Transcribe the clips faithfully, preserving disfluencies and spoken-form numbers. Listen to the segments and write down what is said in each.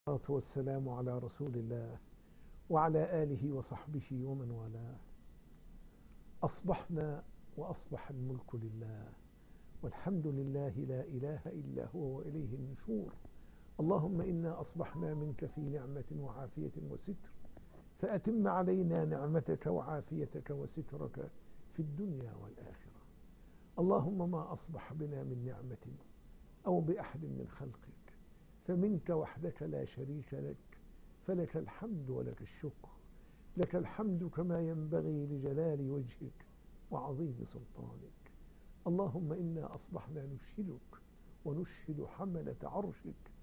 والصلاة والسلام على رسول الله وعلى آله وصحبه ومن والاه. أصبحنا وأصبح الملك لله، والحمد لله لا إله إلا هو وإليه النشور. اللهم إنا أصبحنا منك في نعمة وعافية وستر، فأتم علينا نعمتك وعافيتك وسترك في الدنيا والآخرة. اللهم ما أصبح بنا من نعمة أو بأحد من خلقك فمنك وحدك لا شريك لك، فلك الحمد ولك الشكر. لك الحمد كما ينبغي لجلال وجهك وعظيم سلطانك. اللهم إنا أصبحنا نشهدك ونشهد حملة عرشك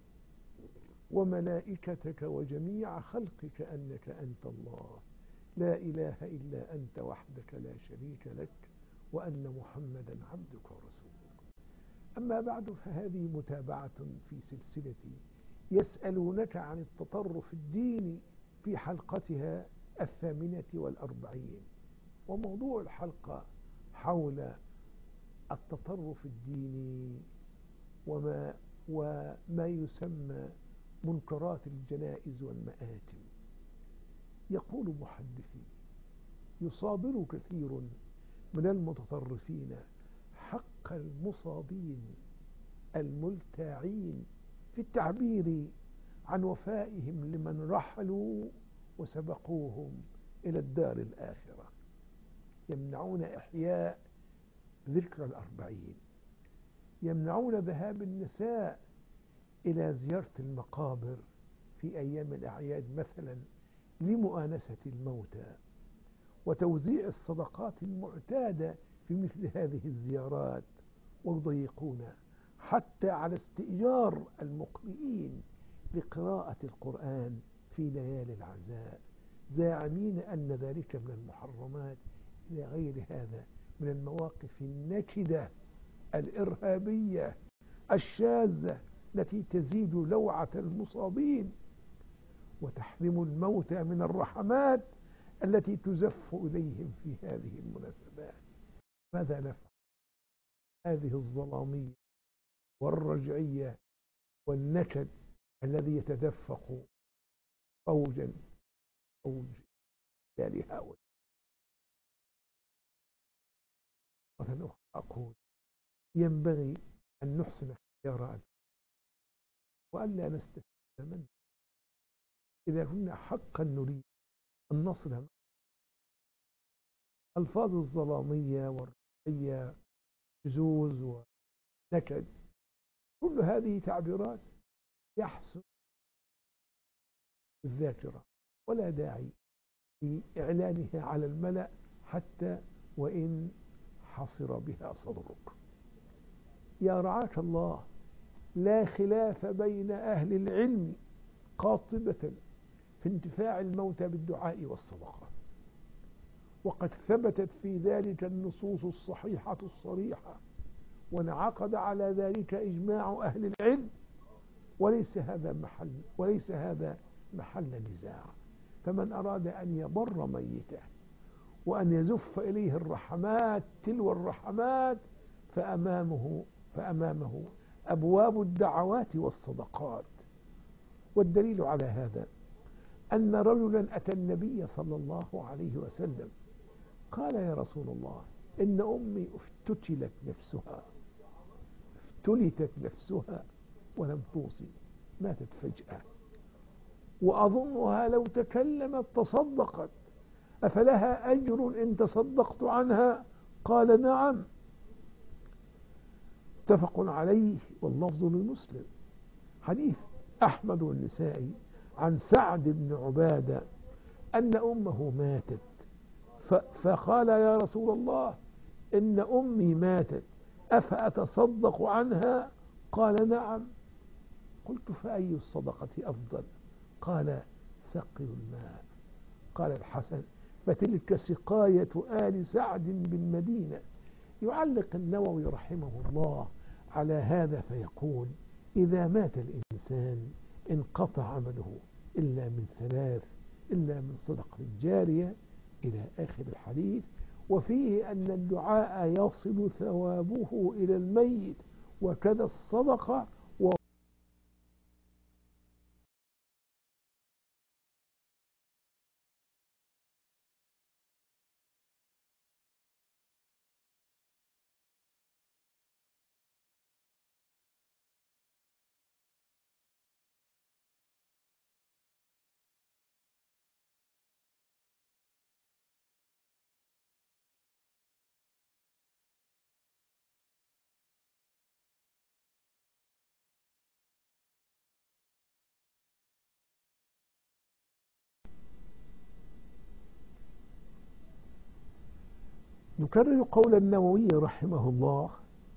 وملائكتك وجميع خلقك أنك أنت الله، لا إله إلا أنت وحدك لا شريك لك، وأن محمدا عبدك ورسولك. أما بعد، فهذه متابعة في سلسلة يسألونك عن التطرف الديني في حلقتها الثامنة والأربعين، وموضوع الحلقة حول التطرف الديني وما, وما يسمى منكرات الجنائز والمآتم. يقول محدثي: يصادر كثير من المتطرفين حق المصابين الملتاعين في التعبير عن وفائهم لمن رحلوا وسبقوهم إلى الدار الآخرة. يمنعون إحياء ذكرى الأربعين، يمنعون ذهاب النساء إلى زيارة المقابر في أيام الأعياد مثلا لمؤانسة الموتى، وتوزيع الصدقات المعتادة في مثل هذه الزيارات، ويضيقون حتى على استئجار المقرئين لقراءة القرآن في ليالي العزاء، زاعمين أن ذلك من المحرمات، إلى غير هذا من المواقف النكدة الإرهابية الشاذة التي تزيد لوعة المصابين وتحرم الموتى من الرحمات التي تزف إليهم في هذه المناسبات. ماذا نفعل؟ هذه الظلامية والرجعية والنكد الذي يتدفق فوجا فوج لهؤلاء. مرة أقول: ينبغي أن نحسن اختيارات وألا نستفيد منه. إذا كنا حقا نريد أن نصل ألفاظ الظلامية والرجعية شذوذ ونكد، كل هذه تعبيرات يحسن الذاكرة، ولا داعي لإعلانها على الملأ حتى وإن حصر بها صدرك. يا رعاك الله، لا خلاف بين أهل العلم قاطبة في انتفاع الموتى بالدعاء والصدقة، وقد ثبتت في ذلك النصوص الصحيحة الصريحة، وانعقد على ذلك إجماع أهل العلم، وليس هذا محل وليس هذا محل نزاع. فمن أراد أن يبر ميته وأن يزف إليه الرحمات تلو الرحمات فأمامه فأمامه أبواب الدعوات والصدقات. والدليل على هذا أن رجلا أتى النبي صلى الله عليه وسلم قال: يا رسول الله، إن أمي افتتلت نفسها افتلتت نفسها ولم توصي، ماتت فجأة، وأظنها لو تكلمت تصدقت، أفلها أجر إن تصدقت عنها؟ قال: نعم. متفق عليه، واللفظ لمسلم. حديث أحمد والنسائي عن سعد بن عبادة أن أمه ماتت، فقال: يا رسول الله، إن أمي ماتت، أفأتصدق عنها؟ قال: نعم. قلت: فأي الصدقة أفضل؟ قال: سقي الماء. قال الحسن: فتلك سقاية آل سعد بالمدينة. يعلق النووي رحمه الله على هذا فيقول: إذا مات الإنسان انقطع عمله إلا من ثلاث، إلا من صدقة جارية، إلى آخر الحديث. وفيه أن الدعاء يصل ثوابه إلى الميت، وكذا الصدقة نكرر قول النووي رحمه الله: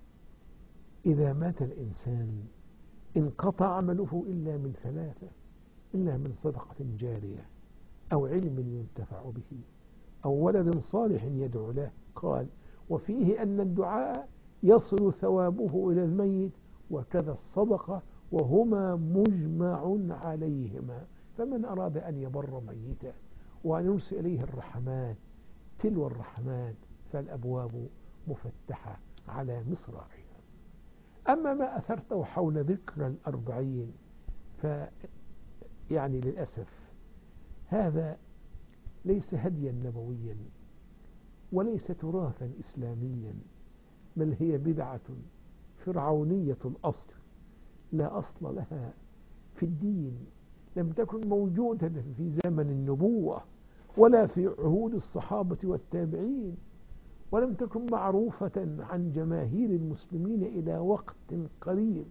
إذا مات الإنسان انقطع عمله إلا من ثلاثة، إلا من صدقة جارية أو علم ينتفع به أو ولد صالح يدعو له. قال: وفيه أن الدعاء يصل ثوابه إلى الميت وكذا الصدقة، وهما مجمع عليهما. فمن أراد أن يبر ميته وأن يرسل إليه الرحمات تلو الرحمات فالأبواب مفتحة على مصراعها. أما ما أثرته حول ذكر الأربعين ف يعني للأسف هذا ليس هديا نبويا وليس تراثا إسلاميا، بل هي بدعة فرعونية الأصل لا أصل لها في الدين، لم تكن موجودة في زمن النبوة ولا في عهود الصحابة والتابعين، ولم تكن معروفة عن جماهير المسلمين إلى وقت قريب،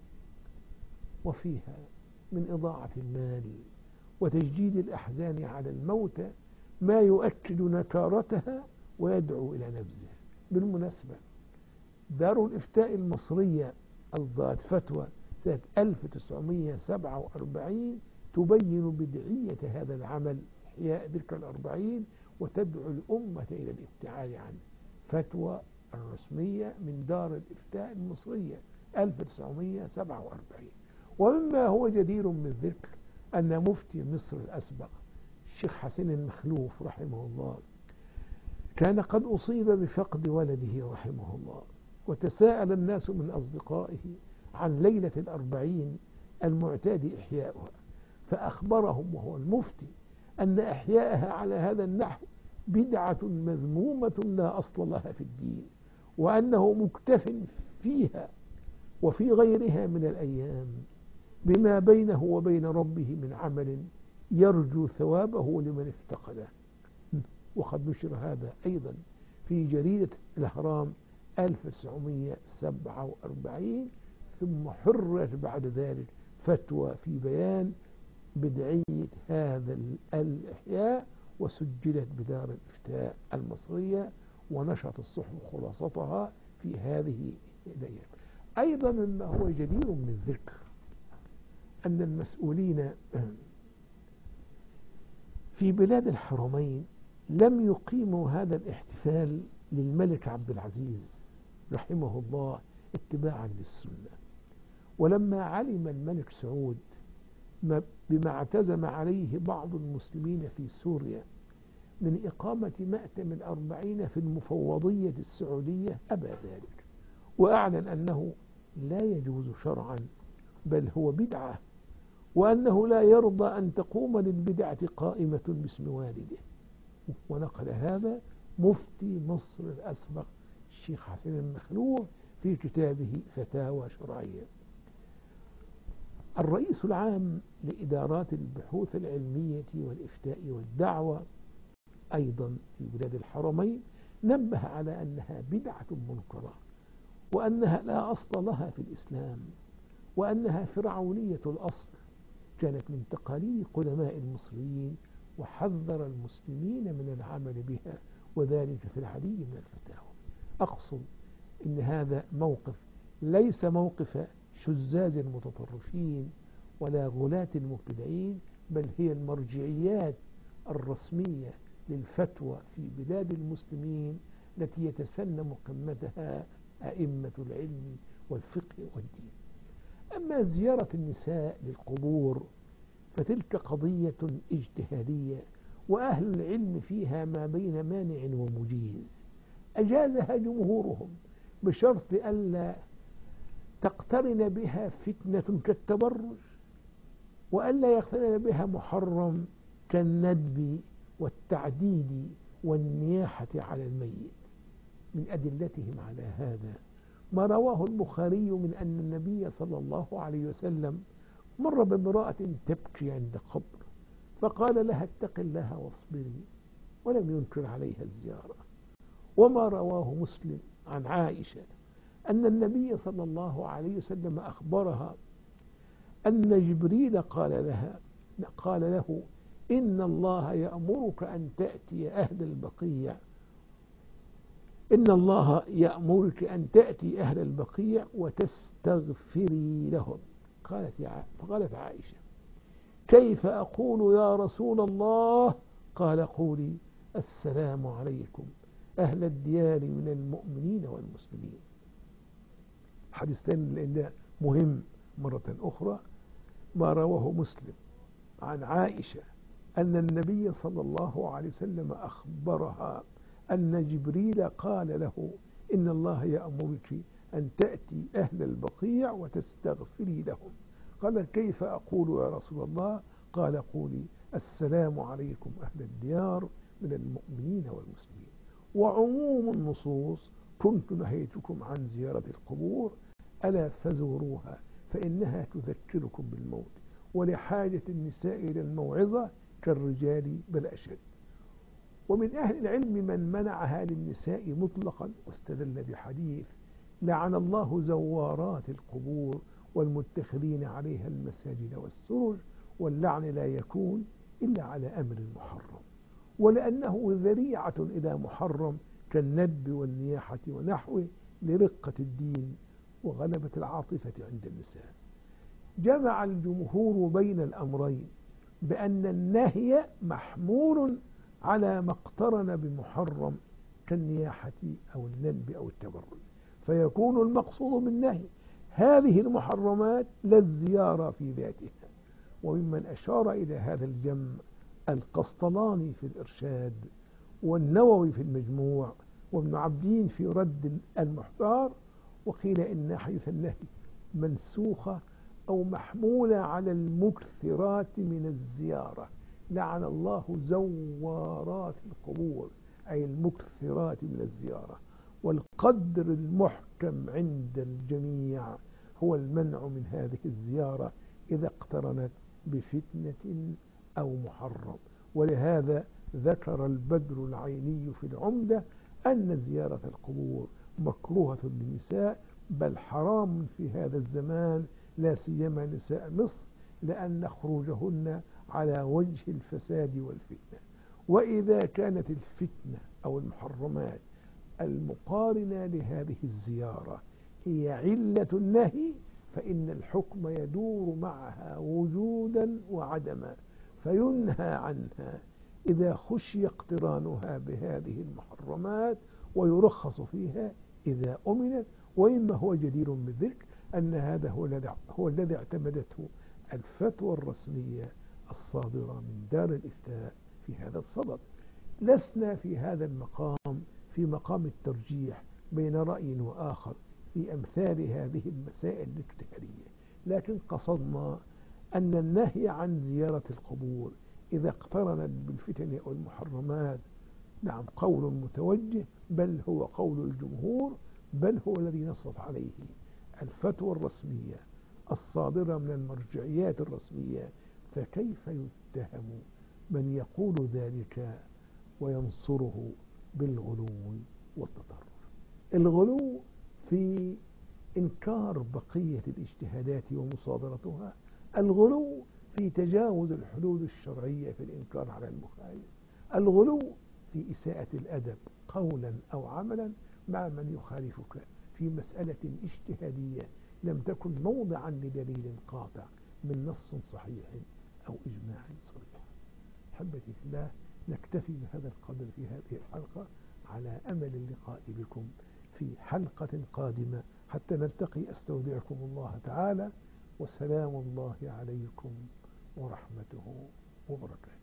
وفيها من إضاعة المال وتجديد الأحزان على الموتى ما يؤكد نكارتها ويدعو إلى نبذها. بالمناسبة دار الإفتاء المصرية أصدرت فتوى سنة ألف وتسعمائة وسبعة وأربعين تبين بدعية هذا العمل، إحياء ذكر الأربعين، وتدعو الأمة إلى الابتعاد عنه. فتوى الرسمية من دار الإفتاء المصرية ألف وتسعمائة وسبعة وأربعين. ومما هو جدير من ذكر أن مفتي مصر الأسبق الشيخ حسين المخلوف رحمه الله كان قد أصيب بفقد ولده رحمه الله، وتساءل الناس من أصدقائه عن ليلة الأربعين المعتاد إحياؤها، فأخبرهم وهو المفتي أن إحياءها على هذا النحو بدعة مذمومة لا أصل لها في الدين، وأنه مكتف فيها وفي غيرها من الأيام بما بينه وبين ربه من عمل يرجو ثوابه لمن افتقده. وقد نشر هذا أيضا في جريدة الأهرام ألف وتسعمائة وسبعة وأربعين، ثم حررت بعد ذلك فتوى في بيان بدعية هذا الإحياء، وسجلت بدار الإفتاء المصرية، ونشرت الصحف خلاصتها في هذه الأيام. أيضا ما هو جدير من الذكر أن المسؤولين في بلاد الحرمين لم يقيموا هذا الاحتفال للملك عبد العزيز رحمه الله اتباعا للسنة، ولما علم الملك سعود بما اعتزم عليه بعض المسلمين في سوريا من إقامة مأتم الأربعين في المفوضية السعودية أبى ذلك، وأعلن أنه لا يجوز شرعا بل هو بدعة، وأنه لا يرضى أن تقوم للبدعة قائمة باسم والده. ونقل هذا مفتي مصر الأسبق الشيخ حسين المخلوف في كتابه فتاوى شرعية. الرئيس العام لإدارات البحوث العلمية والإفتاء والدعوة أيضا في بلاد الحرمين نبه على أنها بدعة منكرة، وأنها لا أصل لها في الإسلام، وأنها فرعونية الأصل كانت من تقاليد قدماء المصريين، وحذر المسلمين من العمل بها، وذلك في العديد من الفتاوى. أقصد أن هذا موقف ليس موقف شزاز المتطرفين ولا غلاة المبتدعين، بل هي المرجعيات الرسمية للفتوى في بلاد المسلمين التي يتسنم قمتها أئمة العلم والفقه والدين. أما زيارة النساء للقبور فتلك قضية اجتهادية، وأهل العلم فيها ما بين مانع ومجيز، أجازها جمهورهم بشرط ألا تقترن بها فتنة كالتبرج، وألا يقترن بها محرم كالندب والتعديد والنياحة على الميت. من أدلتهم على هذا ما رواه البخاري من أن النبي صلى الله عليه وسلم مر بامرأة تبكي عند قبر فقال لها اتق الله واصبري، ولم ينكر عليها الزيارة. وما رواه مسلم عن عائشة أن النبي صلى الله عليه وسلم أخبرها أن جبريل قال لها قال له إن الله يأمرك أن تأتي أهل البقيع إن الله يأمرك أن تأتي أهل البقيع وتستغفري لهم. قالت يا فقالت عائشة كيف أقول يا رسول الله؟ قال قولي السلام عليكم أهل الديار من المؤمنين والمسلمين. حديث ثاني لأنه مهم مرة أخرى، ما رواه مسلم عن عائشة أن النبي صلى الله عليه وسلم أخبرها أن جبريل قال له إن الله يأمرك أن تأتي أهل البقيع وتستغفري لهم. قال كيف أقول يا رسول الله؟ قال قولي السلام عليكم أهل الديار من المؤمنين والمسلمين. وعموم النصوص كنت نهيتكم عن زيارة القبور ألا فزوروها فإنها تذكركم بالموت، ولحاجة النساء إلى الموعظة كالرجال بل أشد. ومن أهل العلم من منعها للنساء مطلقا واستدل بحديث لعن الله زوارات القبور والمتخذين عليها المساجد والسرج، واللعن لا يكون إلا على أمر محرم، ولأنه ذريعة إلى محرم كالندب والنياحة ونحوه لرقة الدين وغلبة العاطفة عند النساء. جمع الجمهور بين الأمرين بأن النهي محمول على ما اقترن بمحرم كالنياحة أو الندب أو التبرج، فيكون المقصود بالنهي هذه المحرمات لا الزيارة في ذاتها. وممن أشار إلى هذا الجمع القسطلاني في الإرشاد، والنووي في المجموع، وابن عبدين في رد المحتار. وقيل إن حديث النهي منسوخة أو محمولة على المكثرات من الزيارة، لعن الله زوارات القبور أي المكثرات من الزيارة. والقدر المحكم عند الجميع هو المنع من هذه الزيارة إذا اقترنت بفتنة أو محرم. ولهذا ذكر البدر العيني في العمدة أن زيارة القبور مكروهة للنساء، بل حرام في هذا الزمان لا سيما نساء مصر، لأن خروجهن على وجه الفساد والفتنة. وإذا كانت الفتنة أو المحرمات المقارنة لهذه الزيارة هي علة النهي، فإن الحكم يدور معها وجودا وعدما، فينهى عنها إذا خشي اقترانها بهذه المحرمات، ويرخص فيها إذا أمنت. وإما هو جدير بالذكر أن هذا هو الذي هو الذي اعتمدته الفتوى الرسمية الصادرة من دار الإفتاء في هذا الصدد. لسنا في هذا المقام في مقام الترجيح بين رأي وآخر في أمثال هذه المسائل الاجتهادية، لكن قصدنا أن النهي عن زيارة القبور إذا اقترنت بالفتن أو المحرمات نعم قول متوجه، بل هو قول الجمهور، بل هو الذي نصت عليه الفتوى الرسمية الصادرة من المرجعيات الرسمية. فكيف يتهم من يقول ذلك وينصره بالغلو والتطرف؟ الغلو في إنكار بقية الاجتهادات ومصادرتها، الغلو في تجاوز الحدود الشرعية في الإنكار على المخالف، الغلو في إساءة الأدب قولا أو عملا مع من يخالفك في مسألة اجتهادية لم تكن موضعا لدليل قاطع من نص صحيح أو إجماع صريح. أحبتي في الله، نكتفي بهذا القدر في هذه الحلقة على أمل اللقاء بكم في حلقة قادمة حتى نلتقي. أستودعكم الله تعالى، وسلام الله عليكم ورحمته وبركاته.